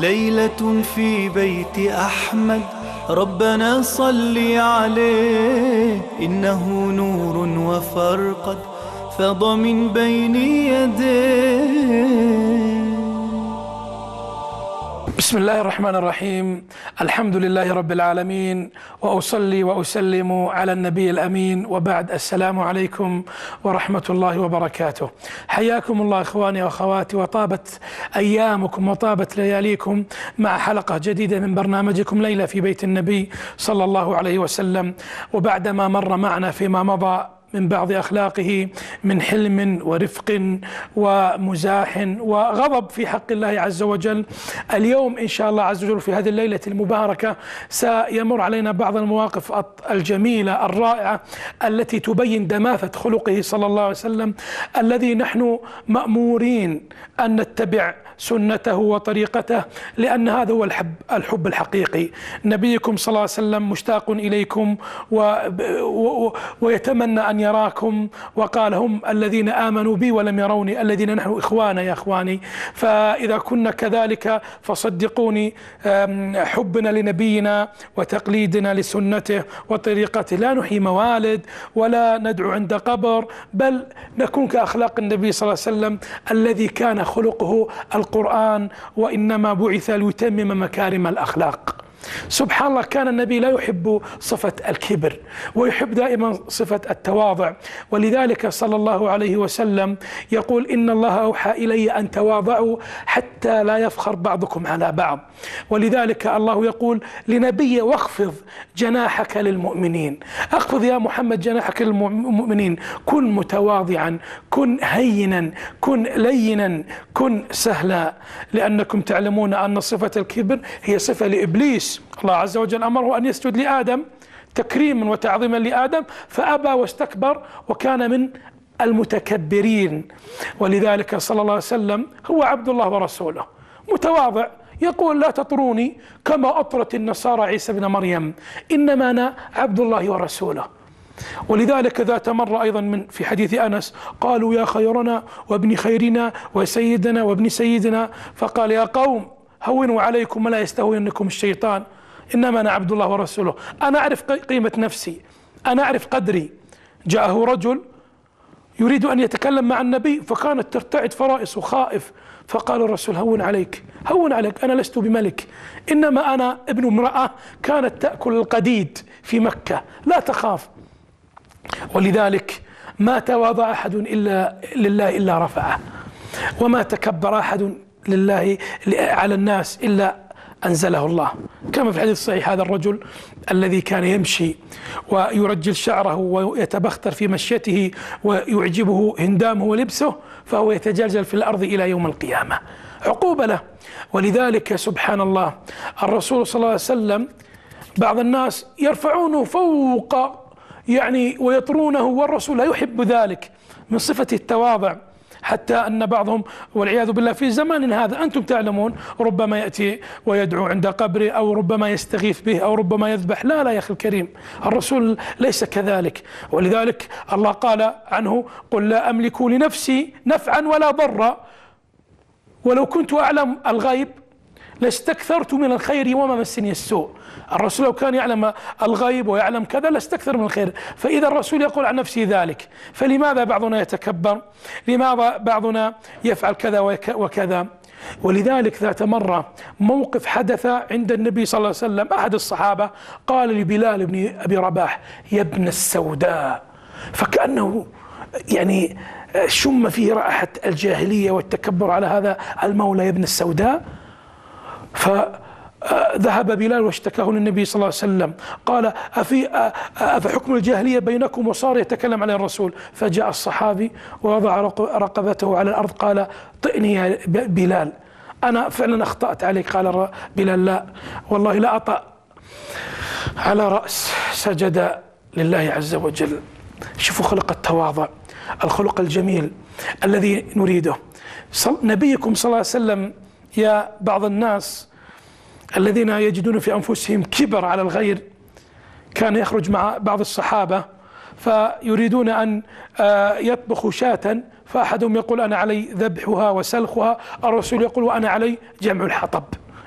ليلة في بيت أحمد ربنا صل عليه، إنه نور وفرقد فاض من بين يديه. بسم الله الرحمن الرحيم. الحمد لله رب العالمين، وأصلي وأسلم على النبي الأمين، وبعد. السلام عليكم ورحمة الله وبركاته. حياكم الله إخواني وأخواتي، وطابت أيامكم وطابت لياليكم مع حلقة جديدة من برنامجكم ليلة في بيت النبي صلى الله عليه وسلم. وبعدما مر معنا فيما مضى من بعض أخلاقه من حلم ورفق ومزاح وغضب في حق الله عز وجل، اليوم إن شاء الله عز وجل في هذه الليلة المباركة سيمر علينا بعض المواقف الجميلة الرائعة التي تبين دماثة خلقه صلى الله عليه وسلم، الذي نحن مأمورين أن نتبع سنته وطريقته، لأن هذا هو الحب الحقيقي. نبيكم صلى الله عليه وسلم مشتاق إليكم ويتمنى أن يراكم، وقال: هم الذين آمنوا بي ولم يروني، الذين نحن إخوانا يا إخواني. فإذا كنا كذلك فصدقوني، حبنا لنبينا وتقليدنا لسنته وطريقته، لا نحيي موالد ولا ندعو عند قبر، بل نكون كأخلاق النبي صلى الله عليه وسلم الذي كان خلقه القرآن، وإنما بعث ليتمم مكارم الأخلاق. سبحان الله، كان النبي لا يحب صفة الكبر، ويحب دائما صفة التواضع، ولذلك صلى الله عليه وسلم يقول: إن الله أوحى إلي أن تواضعوا حتى لا يفخر بعضكم على بعض. ولذلك الله يقول لنبي: واخفض جناحك للمؤمنين. اخفض يا محمد جناحك للمؤمنين، كن متواضعا، كن هينا، كن لينا، كن سهلا، لأنكم تعلمون أن صفة الكبر هي صفة لإبليس. الله عز وجل أمره أن يسجد لآدم تكريما وتعظيما لآدم، فأبى واستكبر وكان من المتكبرين. ولذلك صلى الله عليه وسلم هو عبد الله ورسوله، متواضع، يقول: لا تطروني كما أطرت النصارى عيسى بن مريم، إنما أنا عبد الله ورسوله. ولذلك ذات مرة أيضا في حديث أنس قالوا: يا خيرنا وابن خيرنا وسيدنا وابن سيدنا، فقال: يا قوم هونوا عليكم ولا يستهونكم الشيطان، إنما أنا عبد الله ورسوله. أنا أعرف قيمة نفسي، أنا أعرف قدري. جاءه رجل يريد أن يتكلم مع النبي، فكانت ترتعد فرائصه، خائف، فقال الرسول: هون عليك، هون عليك، أنا لست بملك، إنما أنا ابن امرأة كانت تأكل القديد في مكة، لا تخاف. ولذلك ما تواضع أحد إلا لله إلا رفعه، وما تكبر أحد لله على الناس إلا أنزله الله. كما في الحديث الصحيح: هذا الرجل الذي كان يمشي ويرجل شعره ويتبختر في مشيته ويعجبه هندامه ولبسه، فهو يتجلجل في الأرض إلى يوم القيامة، عقوبة له. ولذلك سبحان الله، الرسول صلى الله عليه وسلم بعض الناس يرفعونه فوق ويطرونه، والرسول لا يحب ذلك، من صفة التواضع. حتى أن بعضهم والعياذ بالله في زمان هذا أنتم تعلمون ربما يأتي ويدعو عند قبره، أو ربما يستغيث به، أو ربما يذبح. لا يا أخي الكريم، الرسول ليس كذلك. ولذلك الله قال عنه: قل لا أملك لنفسي نفعا ولا ضرا، ولو كنت أعلم الغيب لاستكثرت من الخير وما مسني السوء. الرسول لو كان يعلم الغيب ويعلم كذا لاستكثر من الخير، فإذا الرسول يقول عن نفسه ذلك، فلماذا بعضنا يتكبر؟ لماذا بعضنا يفعل كذا وكذا؟ ولذلك ذات مرة موقف حدث عند النبي صلى الله عليه وسلم، أحد الصحابة قال لبلال بن أبي رباح: يا ابن السوداء، فكأنه شم فيه رائحة الجاهلية والتكبر على هذا المولى، يا ابن السوداء. فذهب بلال واشتكاه للنبي صلى الله عليه وسلم، قال: أفحكم الجاهلية بينكم؟ وصار يتكلم عليه الرسول. فجاء الصحابي ووضع رقبته على الأرض، قال: طئني يا بلال، أنا فعلا أخطأت عليك. قال بلال: لا والله لا أطأ على رأس. سجد لله عز وجل. شوفوا خلق التواضع، الخلق الجميل الذي نريده. نبيكم صلى الله عليه وسلم، يا بعض الناس الذين يجدون في أنفسهم كبر على الغير، كان يخرج مع بعض الصحابة فيريدون أن يطبخوا شاة، فأحدهم يقول: أنا علي ذبحها وسلخها، الرسول يقول: وأنا علي جمع الحطب.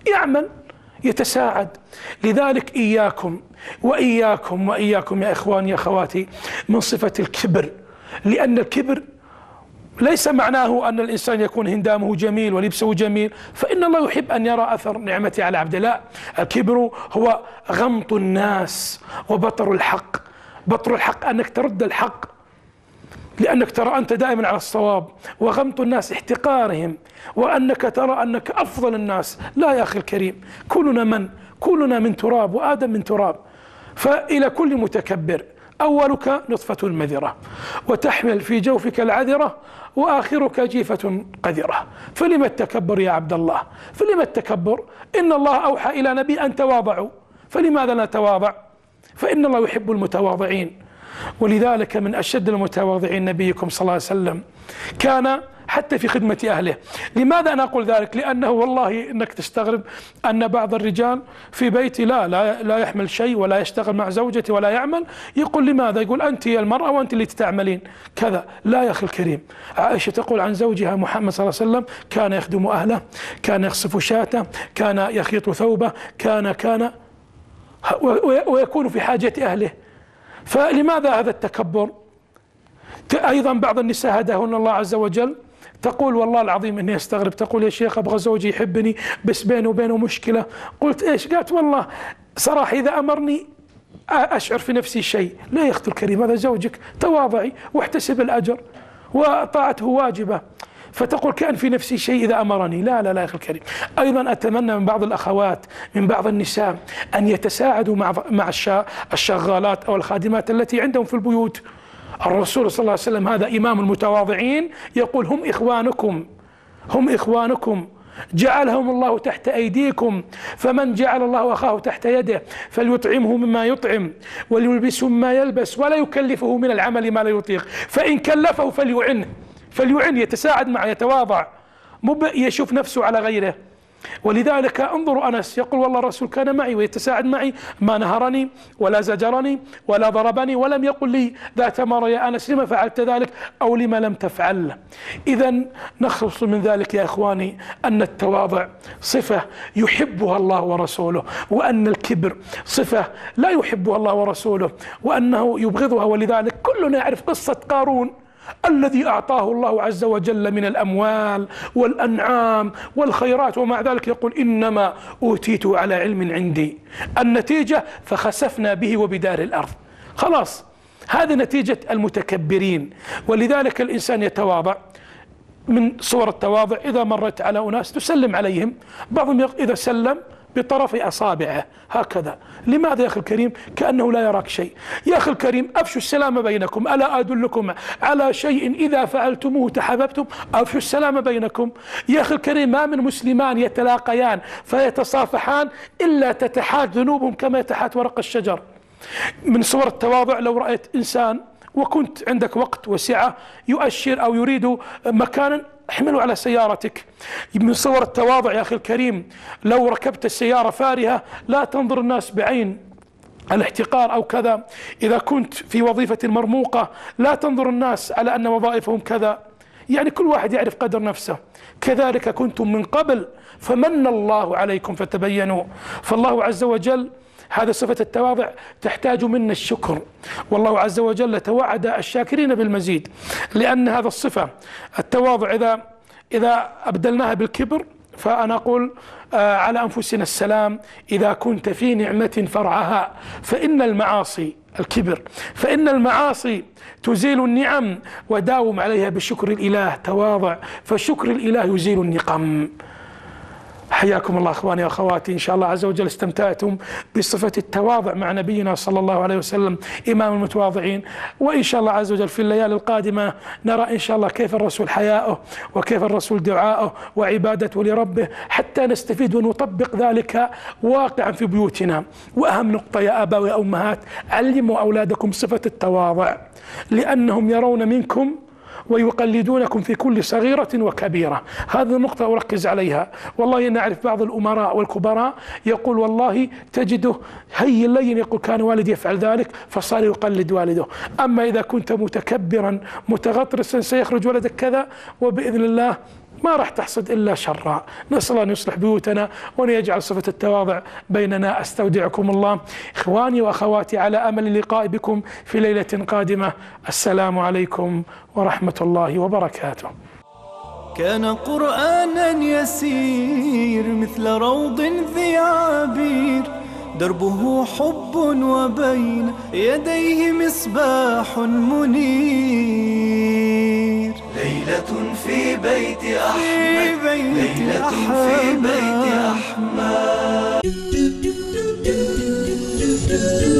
يعمل يتساعد. لذلك إياكم وإياكم وإياكم يا إخواني يا أخواتي من صفة الكبر، لأن الكبر ليس معناه أن الإنسان يكون هندامه جميل ولبسه جميل، فإن الله يحب أن يرى أثر نعمته على عبده. لا، الكبر هو غمط الناس وبطر الحق. بطر الحق أنك ترد الحق لأنك ترى أنت دائما على الصواب، وغمط الناس احتقارهم وأنك ترى أنك أفضل الناس. لا يا أخي الكريم، كلنا من تراب وآدم من تراب. فإلى كل متكبر أولك نطفة المذرة وتحمل في جوفك العذرة وآخرك جيفة قذرة. فلما التكبر يا عبد الله؟ فلما التكبر؟ إن الله أوحى إلى نبي أن تواضعوا، فلماذا لا نتواضع؟ فإن الله يحب المتواضعين. ولذلك من أشد المتواضعين نبيكم صلى الله عليه وسلم، كان حتى في خدمة أهله. لماذا أنا أقول ذلك؟ لأنه والله إنك تستغرب أن بعض الرجال في بيتي لا يحمل شيء ولا يشتغل مع زوجتي ولا يعمل. يقول لماذا؟ يقول أنت هي المرأة وأنت اللي تتعملين كذا. لا يا أخي الكريم، عائشة تقول عن زوجها محمد صلى الله عليه وسلم: كان يخدم أهله، كان يخصف شاته، كان يخيط ثوبه، كان ويكون في حاجة أهله. فلماذا هذا التكبر؟ أيضا بعض النساء هداهن الله عز وجل تقول والله العظيم إني أستغرب، تقول يا شيخ أبغى زوجي يحبني بس بينه وبينه مشكلة. قلت إيش؟ قالت والله صراحة إذا أمرني أشعر في نفسي شيء. لا يا أختي الكريم، هذا زوجك، تواضعي واحتسب الأجر وطاعته واجبة. فتقول كأن في نفسي شيء إذا أمرني. لا لا لا يا أخي الكريم. أيضا أتمنى من بعض الأخوات من بعض النساء أن يتساعدوا مع الشغالات أو الخادمات التي عندهم في البيوت. الرسول صلى الله عليه وسلم هذا إمام المتواضعين يقول: هم إخوانكم جعلهم الله تحت أيديكم، فمن جعل الله أخاه تحت يده فليطعمه مما يطعم وليلبسه مما يلبس ولا يكلفه من العمل ما لا يطيق، فإن كلفه فليعن يتساعد معه، يتواضع، مو يشوف نفسه على غيره. ولذلك انظروا أنس يقول: والله الرسول كان معي ويتساعد معي، ما نهرني ولا زجرني ولا ضربني ولم يقل لي ذات مرة يا أنس لما فعلت ذلك أو لما لم تفعل. إذا نخلص من ذلك يا إخواني أن التواضع صفة يحبها الله ورسوله، وأن الكبر صفة لا يحبها الله ورسوله وأنه يبغضها. ولذلك كلنا يعرف قصة قارون الذي أعطاه الله عز وجل من الأموال والأنعام والخيرات، ومع ذلك يقول: إنما أوتيته على علم عندي. النتيجة فخسفنا به وبدار الأرض. خلاص، هذه نتيجة المتكبرين. ولذلك الإنسان يتواضع. من صور التواضع إذا مرت على أناس تسلم عليهم، بعضهم إذا سلم بطرف أصابعه هكذا. لماذا يا أخي الكريم؟ كأنه لا يراك شيء. يا أخي الكريم، أفشوا السلام بينكم، ألا أدلكم على شيء إذا فعلتموه تحاببتم؟ أفشوا السلام بينكم. يا أخي الكريم، ما من مسلمان يتلاقيان فيتصافحان إلا تتحات ذنوبهم كما يتحات ورق الشجر. من صور التواضع لو رأيت إنسان وكنت عندك وقت وسعة يؤشر أو يريد مكانا، احمله على سيارتك. من صور التواضع يا أخي الكريم لو ركبت السيارة فارهة لا تنظر الناس بعين الاحتقار أو كذا. إذا كنت في وظيفة مرموقة لا تنظر الناس على أن وظائفهم كذا. يعني كل واحد يعرف قدر نفسه. كذلك كنتم من قبل فمن الله عليكم فتبينوا. فالله عز وجل، هذا صفة التواضع تحتاج منا الشكر، والله عز وجل توعد الشاكرين بالمزيد. لأن هذا الصفة التواضع إذا أبدلناها بالكبر فأنا أقول على أنفسنا السلام. إذا كنت في نعمة فرعها فإن المعاصي الكبر، فإن المعاصي تزيل النعم، وداوم عليها بشكر الإله. تواضع فشكر الإله يزيل النقم. حياكم الله اخواني واخواتي. ان شاء الله عز وجل استمتعتم بصفة التواضع مع نبينا صلى الله عليه وسلم امام المتواضعين. وان شاء الله عز وجل في الليالي القادمة نرى ان شاء الله كيف الرسول حياؤه وكيف الرسول دعاؤه وعبادته لربه، حتى نستفيد ونطبق ذلك واقعا في بيوتنا. واهم نقطة يا اباء ويا امهات، علموا اولادكم صفة التواضع، لانهم يرون منكم ويقلدونكم في كل صغيرة وكبيرة. هذه النقطة أركز عليها. والله نعرف بعض الأمراء والكبراء يقول والله تجده هي اللين يقول كان والدي يفعل ذلك فصار يقلد والده. أما إذا كنت متكبرا متغطرسا سيخرج ولدك كذا، وبإذن الله ما راح تحصد إلا شراء. نسأل أن يصلح بيوتنا وأن يجعل صفة التواضع بيننا. أستودعكم الله إخواني وأخواتي على أمل اللقاء بكم في ليلة قادمة. السلام عليكم ورحمة الله وبركاته. كان قرآنا يسير مثل روض ذي عبير، دربه حب وبين يديه مصباح منير. ليلة في بيت أحمد، ليلة في بيت أحمد.